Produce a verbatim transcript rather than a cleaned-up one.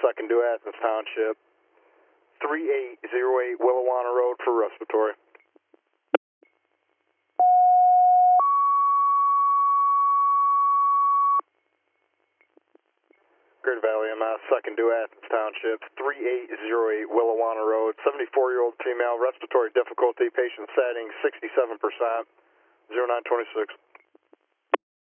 second due Athens Township, three eight zero eight Willawanna Road for respiratory. Great Valley M S, second due Athens Township, three eight zero eight Willawanna Road, seventy-four-year-old female, respiratory difficulty, patient setting sixty-seven percent, zero nine twenty-six.